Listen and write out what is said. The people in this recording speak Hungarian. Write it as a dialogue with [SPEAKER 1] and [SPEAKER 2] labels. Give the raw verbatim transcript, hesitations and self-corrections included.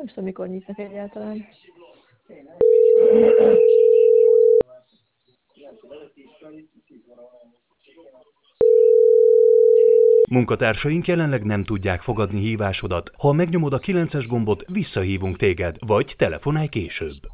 [SPEAKER 1] Nem tudom, mikor nyitnak egyáltalán.
[SPEAKER 2] Munkatársaink jelenleg nem tudják fogadni hívásodat. Ha megnyomod a kilences gombot, visszahívunk téged, vagy telefonálj később.